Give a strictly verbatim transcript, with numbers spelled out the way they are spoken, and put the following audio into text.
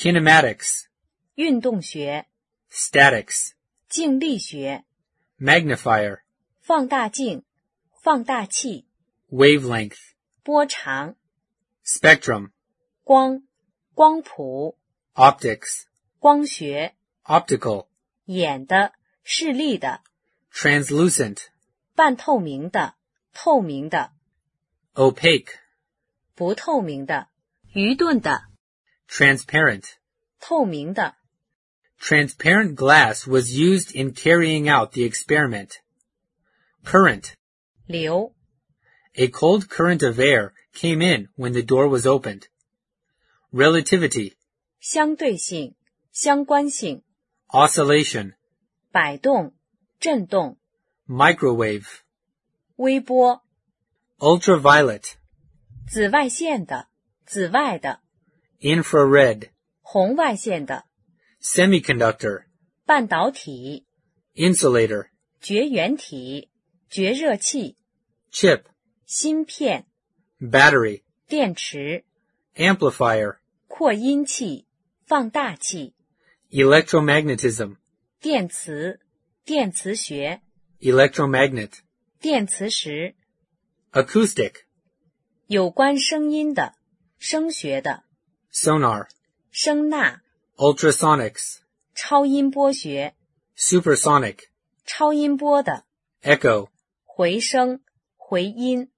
kinematics, 运动学、 statics, 静力学、 magnifier, 放大镜、放大器、 wavelength, 波长、 spectrum, 光、光谱、 optics, 光学、 optical, 眼的、视力的、 translucent, 半透明的、透明的、 opaque, 不透明的、愚钝的、 transparent. 透明的。 Transparent glass was used in carrying out the experiment. Current. 流、 A cold current of air came in when the door was opened. Relativity. 相对性、相关性、 Oscillation. 摆动、振动、 Microwave. 微波、 Ultraviolet. 紫外线的、紫外的、 Infrared. 红外线的、 Semiconductor. 半导体、 Insulator. 绝缘体、绝热器、 Chip. 芯片、 Battery. 电池、 Amplifier. 扩音器、放大器、 Electromagnetism. 电磁、电磁学、 Electromagnet. 电磁石、 Acoustic. 有关声音的、声学的、 Sonar. 声呐、 Ultrasonics. 超音波学、 Supersonic. 超音波的、 Echo. 回声、回音。